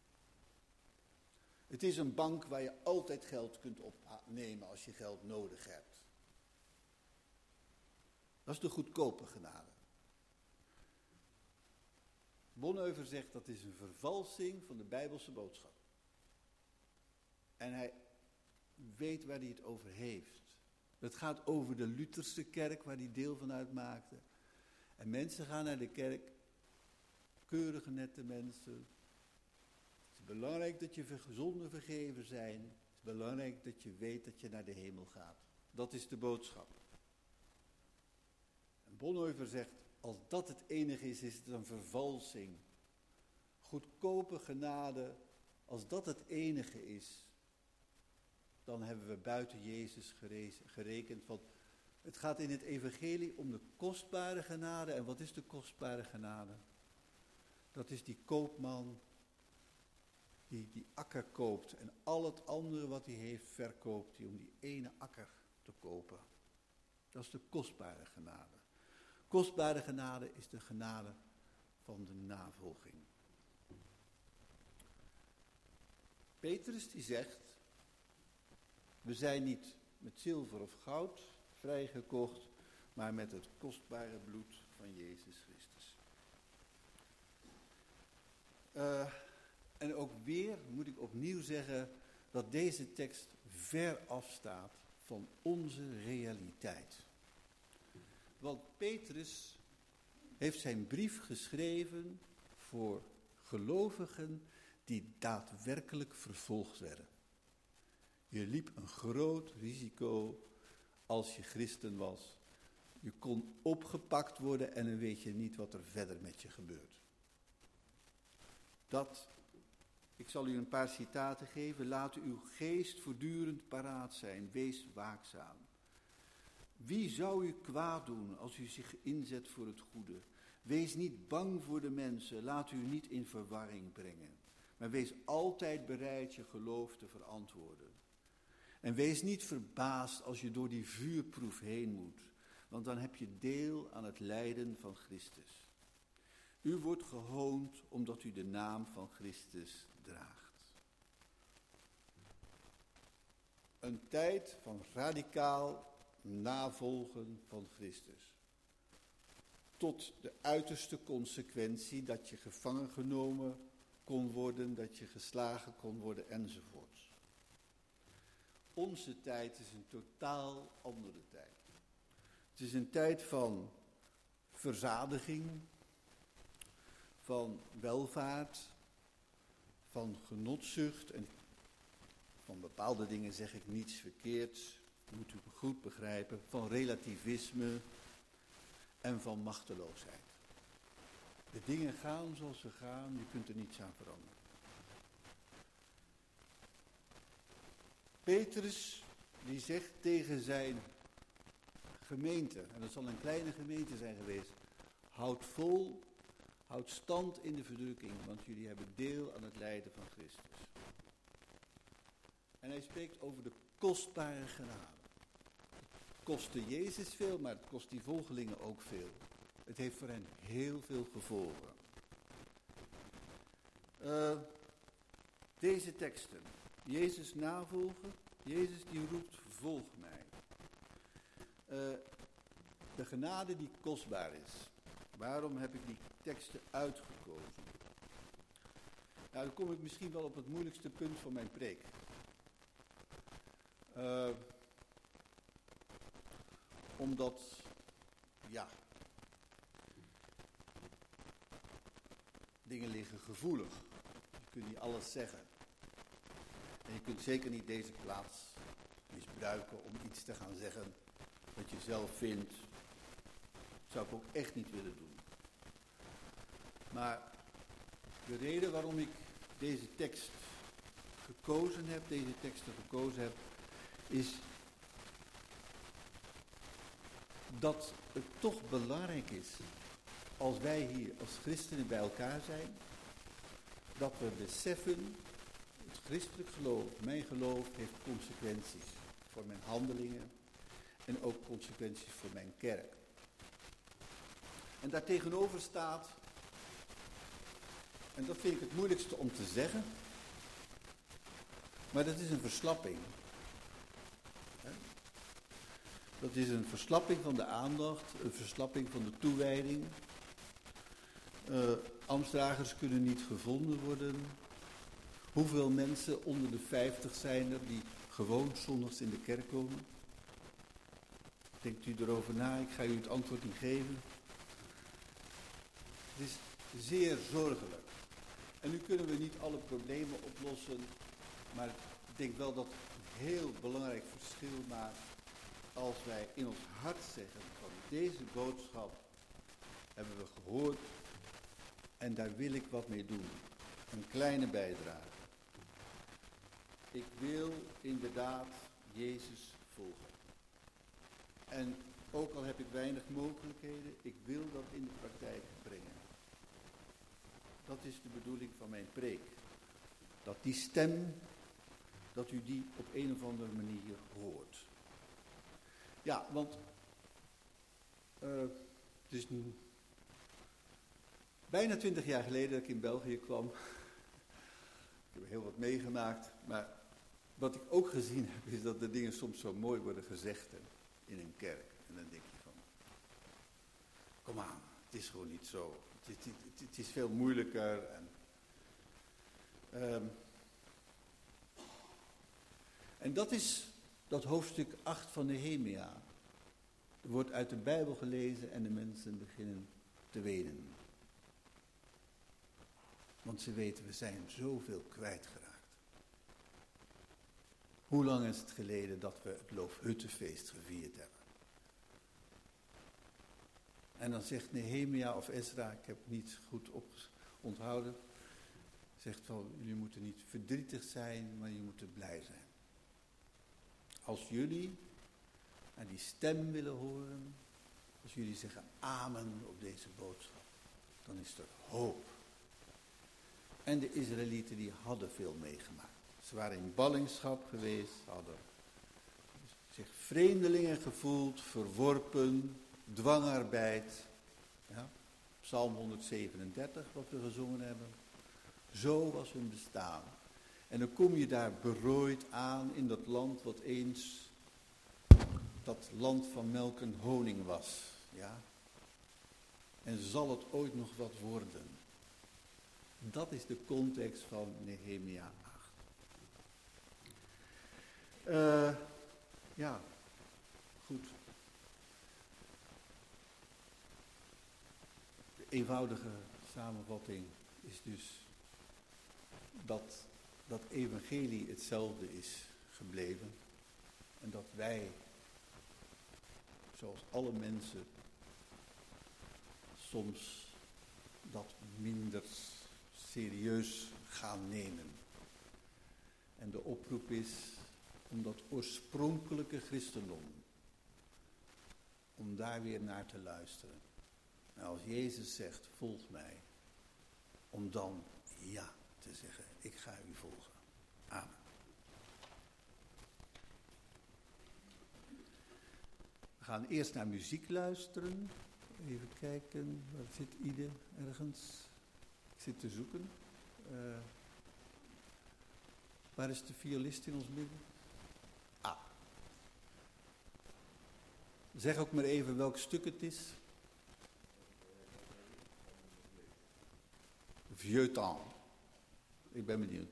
Het is een bank waar je altijd geld kunt opnemen als je geld nodig hebt. Dat is de goedkope genade. Bonhoeffer zegt dat is een vervalsing van de Bijbelse boodschap. En hij weet waar hij het over heeft. Het gaat over de Lutherse kerk waar hij deel van uitmaakte. En mensen gaan naar de kerk, keurige nette mensen. Het is belangrijk dat je zonden vergeven zijn. Het is belangrijk dat je weet dat je naar de hemel gaat. Dat is de boodschap. En Bonhoeffer zegt, als dat het enige is, is het een vervalsing. Goedkope genade, als dat het enige is, dan hebben we buiten Jezus gerekend. Want het gaat in het evangelie om de kostbare genade. En wat is de kostbare genade? Dat is die koopman die die akker koopt en al het andere wat hij heeft verkoopt hij om die ene akker te kopen. Dat is de kostbare genade. Kostbare genade is de genade van de navolging. Petrus die zegt, we zijn niet met zilver of goud vrijgekocht, maar met het kostbare bloed van Jezus Christus. Uh, en ook weer moet ik opnieuw zeggen dat deze tekst ver afstaat van onze realiteit. Want Petrus heeft zijn brief geschreven voor gelovigen die daadwerkelijk vervolgd werden. Je liep een groot risico als je christen was. Je kon opgepakt worden en dan weet je niet wat er verder met je gebeurt. Dat, ik zal u een paar citaten geven. Laat uw geest voortdurend paraat zijn. Wees waakzaam. Wie zou u kwaad doen als u zich inzet voor het goede? Wees niet bang voor de mensen, laat u niet in verwarring brengen. Maar wees altijd bereid je geloof te verantwoorden. En wees niet verbaasd als je door die vuurproef heen moet, want dan heb je deel aan het lijden van Christus. U wordt gehoond omdat u de naam van Christus draagt. Een tijd van radicaal navolgen van Christus. Tot de uiterste consequentie dat je gevangen genomen kon worden, dat je geslagen kon worden enzovoorts. Onze tijd is een totaal andere tijd. Het is een tijd van verzadiging, van welvaart, van genotzucht en van bepaalde dingen zeg ik niets verkeerds, moet u goed begrijpen, van relativisme en van machteloosheid. De dingen gaan zoals ze gaan, je kunt er niets aan veranderen. Petrus, die zegt tegen zijn gemeente, en dat zal een kleine gemeente zijn geweest, houd vol, houd stand in de verdrukking, want jullie hebben deel aan het lijden van Christus. En hij spreekt over de kostbare genade. Het kostte Jezus veel, maar het kost die volgelingen ook veel. Het heeft voor hen heel veel gevolgen. Uh, deze teksten. Jezus navolgen. Jezus die roept, volg mij. Uh, de genade die kostbaar is. Waarom heb ik die teksten uitgekozen? Nou, dan kom ik misschien wel op het moeilijkste punt van mijn preek. Uh, omdat, ja, dingen liggen gevoelig. Je kunt niet alles zeggen. En je kunt zeker niet deze plaats misbruiken om iets te gaan zeggen wat je zelf vindt. Dat zou ik ook echt niet willen doen. Maar de reden waarom ik deze tekst gekozen heb, deze teksten gekozen heb, is dat het toch belangrijk is, als wij hier als christenen bij elkaar zijn, dat we beseffen, het christelijk geloof, mijn geloof heeft consequenties voor mijn handelingen en ook consequenties voor mijn kerk. En daartegenover staat, en dat vind ik het moeilijkste om te zeggen, maar dat is een verslapping. Dat is een verslapping van de aandacht, een verslapping van de toewijding. Uh, ambtsdragers kunnen niet gevonden worden. Hoeveel mensen onder de vijftig zijn er die gewoon zondags in de kerk komen? Denkt u erover na, ik ga u het antwoord niet geven. Het is zeer zorgelijk. En nu kunnen we niet alle problemen oplossen, maar ik denk wel dat het een heel belangrijk verschil maakt als wij in ons hart zeggen van deze boodschap hebben we gehoord en daar wil ik wat mee doen. Een kleine bijdrage. Ik wil inderdaad Jezus volgen. En ook al heb ik weinig mogelijkheden, ik wil dat in de praktijk brengen. Dat is de bedoeling van mijn preek. Dat die stem, dat u die op een of andere manier hoort. Ja, want uh, het is nu bijna twintig jaar geleden dat ik in België kwam. Ik heb heel wat meegemaakt, maar wat ik ook gezien heb is dat de dingen soms zo mooi worden gezegd in een kerk. En dan denk je van, kom aan, het is gewoon niet zo. Het, het, het, het is veel moeilijker. En, um, en dat is dat hoofdstuk acht van Nehemia. Er wordt uit de Bijbel gelezen en de mensen beginnen te wenen. Want ze weten, we zijn zoveel kwijtgeraakt. Hoe lang is het geleden dat we het Loofhuttenfeest gevierd hebben? En dan zegt Nehemia of Ezra, ik heb het niet goed onthouden, zegt van, jullie moeten niet verdrietig zijn, maar jullie moeten blij zijn. Als jullie naar die stem willen horen, als jullie zeggen amen op deze boodschap, dan is er hoop. En de Israëlieten die hadden veel meegemaakt. Ze waren in ballingschap geweest, hadden zich vreemdelingen gevoeld, verworpen, dwangarbeid. Ja, Psalm honderdzevenendertig, wat we gezongen hebben. Zo was hun bestaan. En dan kom je daar berooid aan in dat land wat eens dat land van melk en honing was. Ja? En zal het ooit nog wat worden? Dat is de context van Nehemia acht. Uh, ja, goed. De eenvoudige samenvatting is dus dat dat evangelie hetzelfde is gebleven. En dat wij, zoals alle mensen, soms dat minder serieus gaan nemen. En de oproep is om dat oorspronkelijke christendom, om daar weer naar te luisteren. En als Jezus zegt, volg mij, om dan ja te zeggen, ik ga u volgen. Amen. We gaan eerst naar muziek luisteren. Even kijken, waar zit Ide ergens? Ik zit te zoeken. Uh, waar is de violist in ons midden? Ah. Zeg ook maar even welk stuk het is. Vieux temps. Ik ben benieuwd.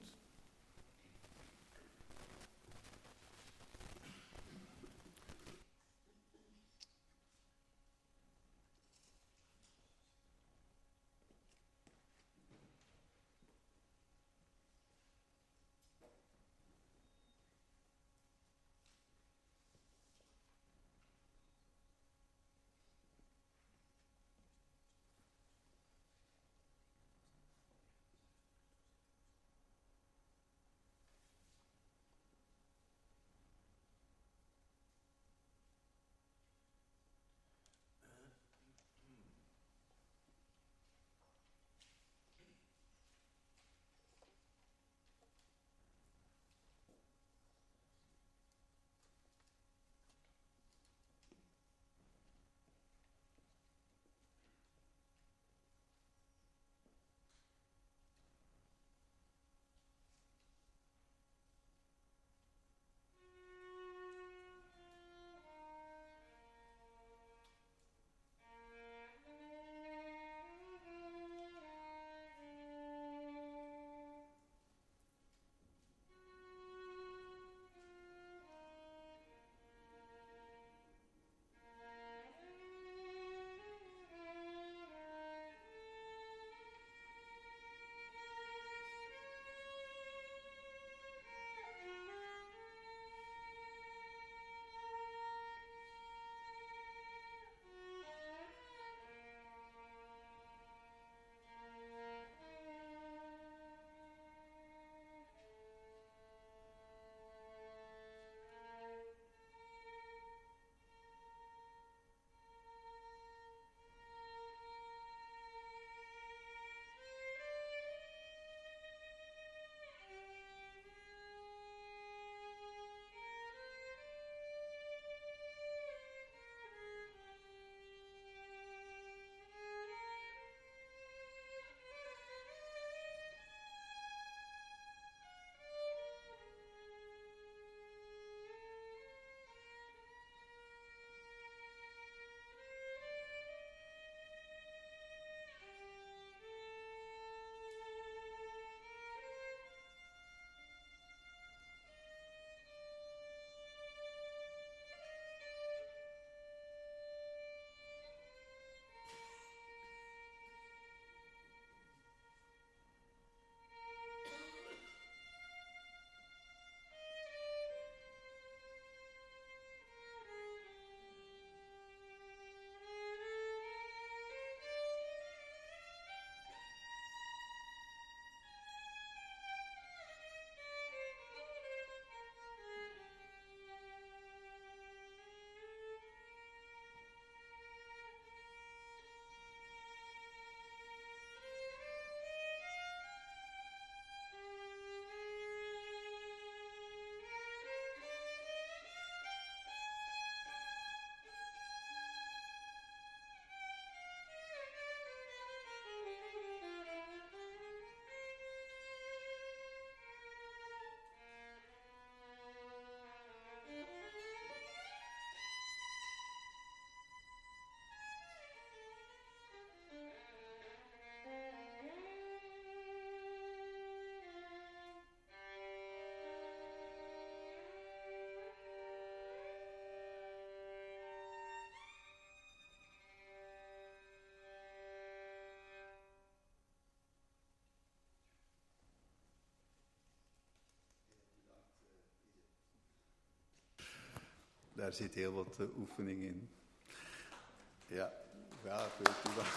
daar zit heel wat uh, oefening in. Ja, ja, weet u wel.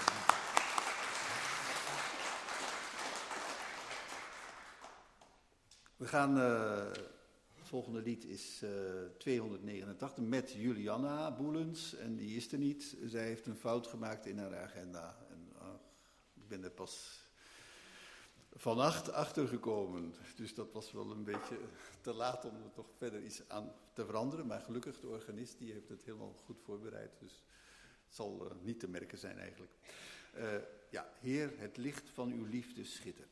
We gaan, uh, het volgende lied is uh, tweehonderdnegenentachtig met Julianna Boelens. En die is er niet. Zij heeft een fout gemaakt in haar agenda. En uh, ik ben er pas vannacht achtergekomen. Dus dat was wel een beetje te laat om er toch verder iets aan te veranderen. Maar gelukkig, de organist die heeft het helemaal goed voorbereid. Dus het zal uh, niet te merken zijn eigenlijk. Uh, ja, Heer, het licht van uw liefde schittert.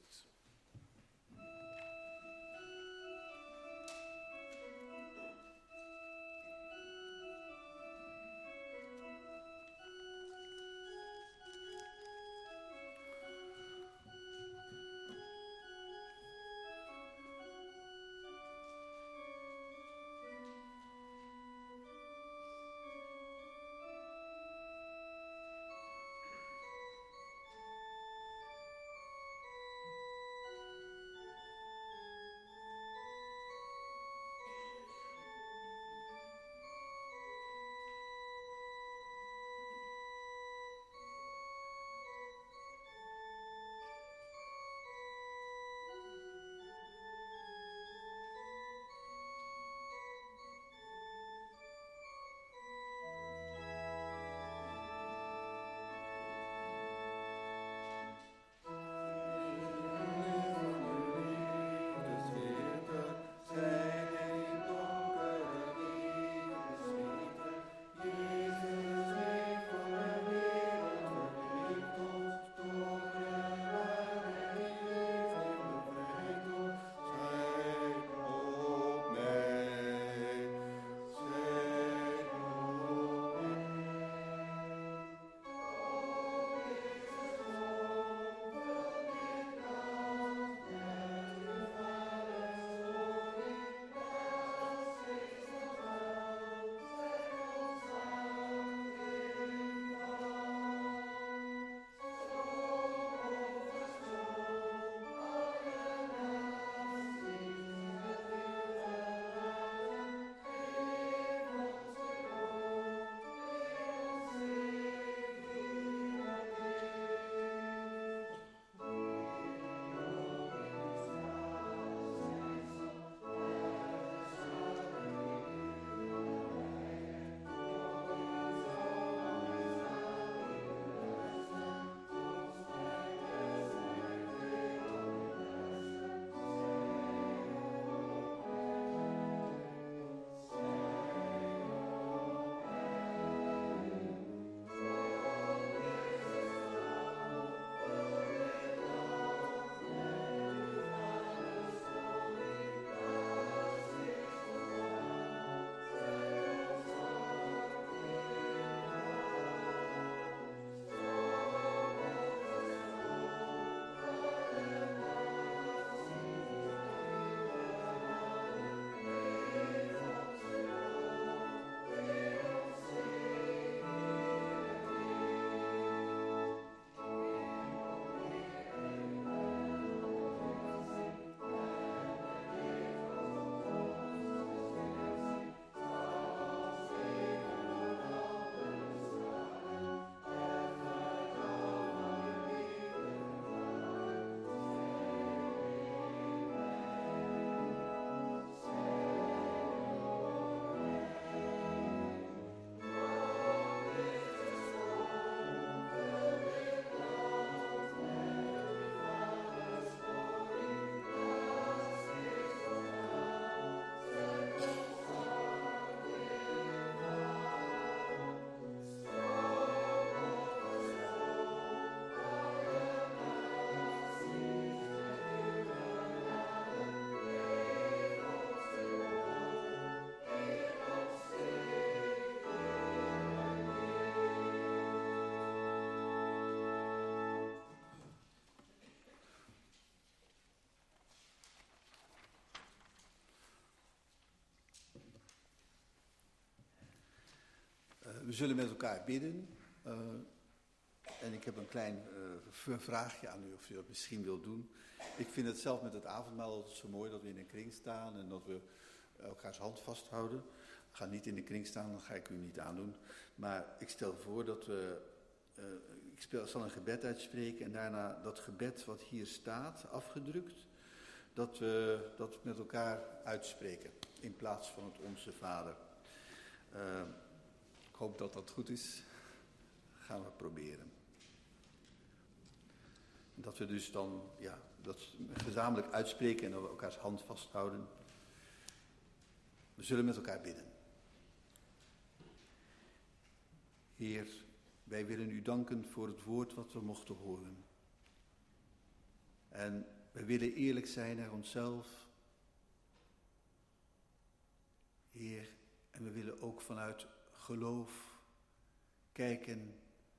We zullen met elkaar bidden. Uh, en ik heb een klein uh, vraagje aan u of u dat misschien wilt doen. Ik vind het zelf met het avondmaal altijd zo mooi dat we in een kring staan en dat we elkaars hand vasthouden. Ga niet in de kring staan, dat ga ik u niet aandoen. Maar ik stel voor dat we, uh, ik speel, zal een gebed uitspreken en daarna dat gebed wat hier staat, afgedrukt, dat we dat met elkaar uitspreken in plaats van het Onze Vader. Uh, ik hoop dat dat goed is. Gaan we proberen. Dat we dus dan, ja, dat gezamenlijk uitspreken en dat we elkaars hand vasthouden. We zullen met elkaar bidden. Heer, wij willen u danken voor het woord wat we mochten horen. En we willen eerlijk zijn naar onszelf. Heer, en we willen ook vanuit geloof kijken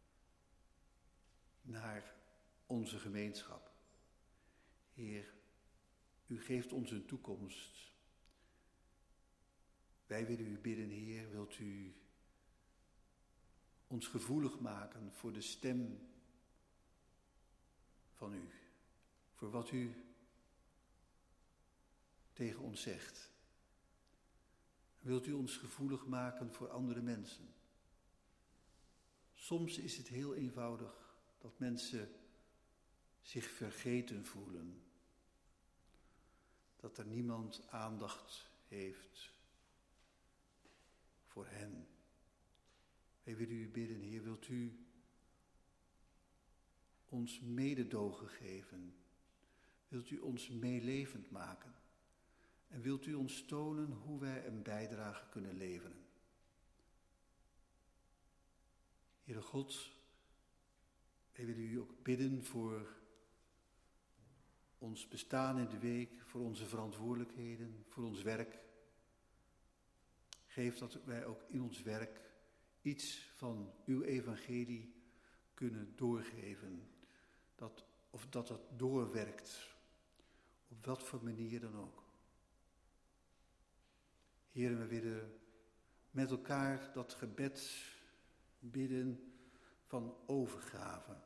naar onze gemeenschap. Heer, u geeft ons een toekomst. Wij willen u bidden, Heer, wilt u ons gevoelig maken voor de stem van u. Voor wat u tegen ons zegt. Wilt u ons gevoelig maken voor andere mensen. Soms is het heel eenvoudig dat mensen zich vergeten voelen. Dat er niemand aandacht heeft voor hen. Wij willen u bidden, Heer, wilt u ons mededogen geven? Wilt u ons meelevend maken? En wilt u ons tonen hoe wij een bijdrage kunnen leveren? Heere God, wij willen u ook bidden voor ons bestaan in de week, voor onze verantwoordelijkheden, voor ons werk. Geef dat wij ook in ons werk iets van uw evangelie kunnen doorgeven. Dat, of dat dat doorwerkt, op wat voor manier dan ook. Heer, we willen met elkaar dat gebed bidden van overgave.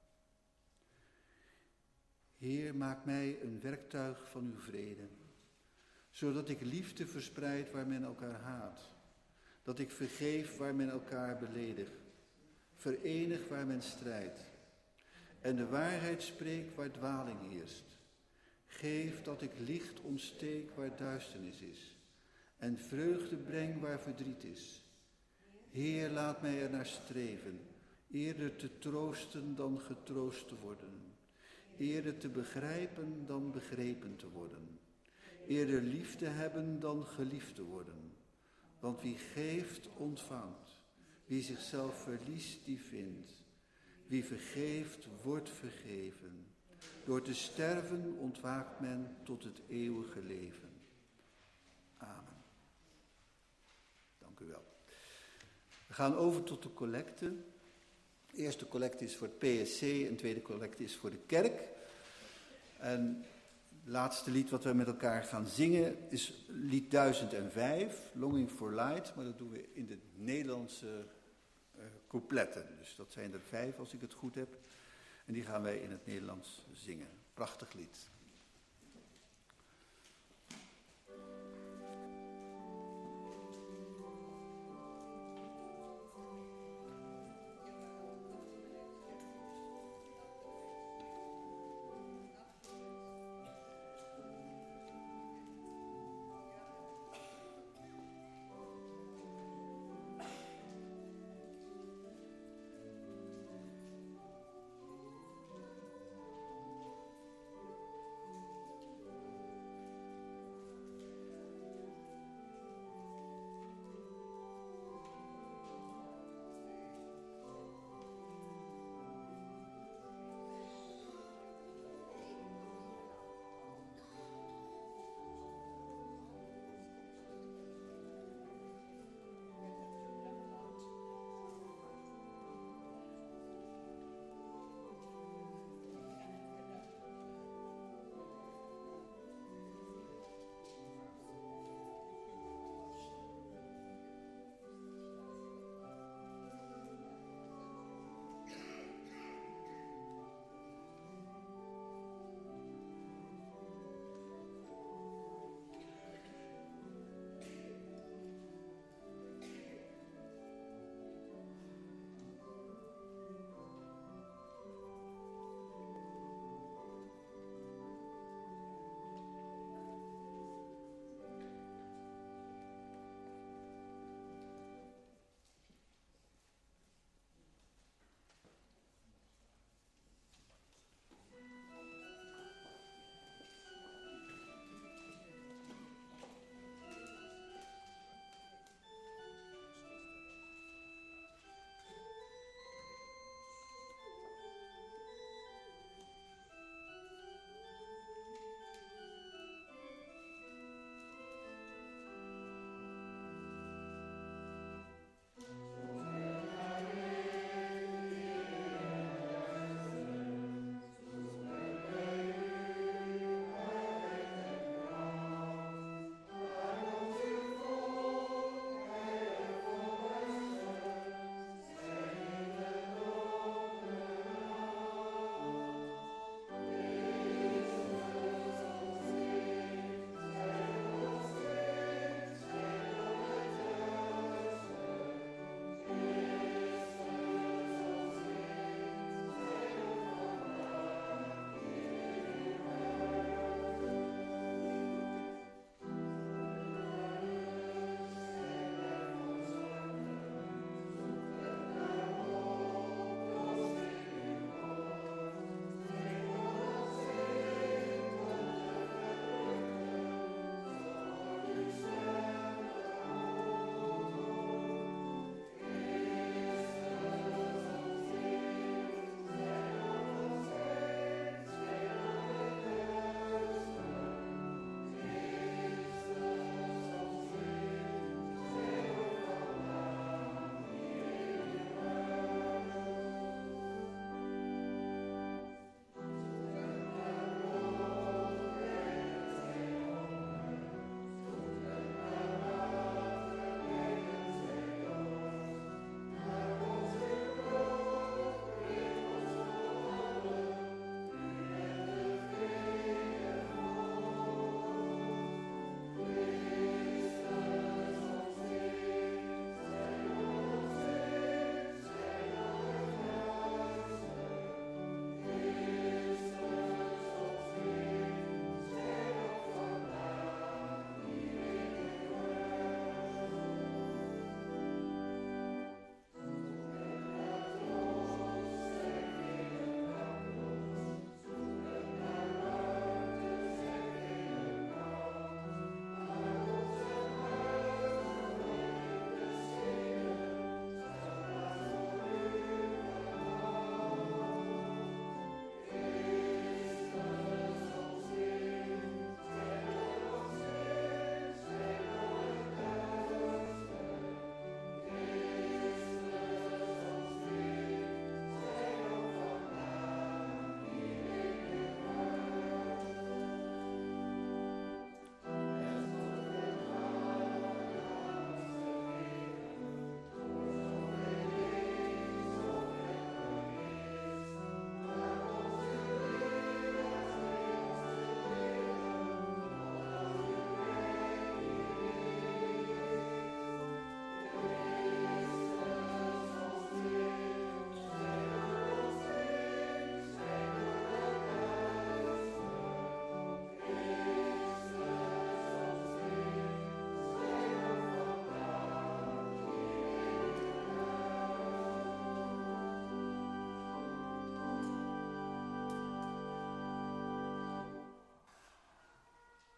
Heer, maak mij een werktuig van uw vrede, zodat ik liefde verspreid waar men elkaar haat. Dat ik vergeef waar men elkaar beledigt, verenig waar men strijdt en de waarheid spreek waar dwaling heerst. Geef dat ik licht ontsteek waar duisternis is en vreugde breng waar verdriet is. Heer, laat mij er naar streven, eerder te troosten dan getroost te worden, eerder te begrijpen dan begrepen te worden, eerder lief te hebben dan geliefd te worden. Want wie geeft, ontvangt. Wie zichzelf verliest, die vindt. Wie vergeeft, wordt vergeven. Door te sterven ontwaakt men tot het eeuwige leven. Amen. Dank u wel. We gaan over tot de collecte. De eerste collecte is voor het P S C en de tweede collecte is voor de kerk. En het laatste lied wat we met elkaar gaan zingen is lied duizend vijf, Longing for Light, maar dat doen we in de Nederlandse uh, coupletten. Dus dat zijn er vijf als ik het goed heb. En die gaan wij in het Nederlands zingen. Prachtig lied.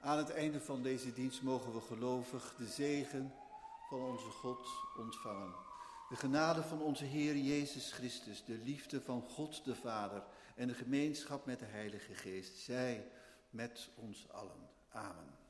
Aan het einde van deze dienst mogen we gelovig de zegen van onze God ontvangen. De genade van onze Heer Jezus Christus, de liefde van God de Vader en de gemeenschap met de Heilige Geest, zij met ons allen. Amen.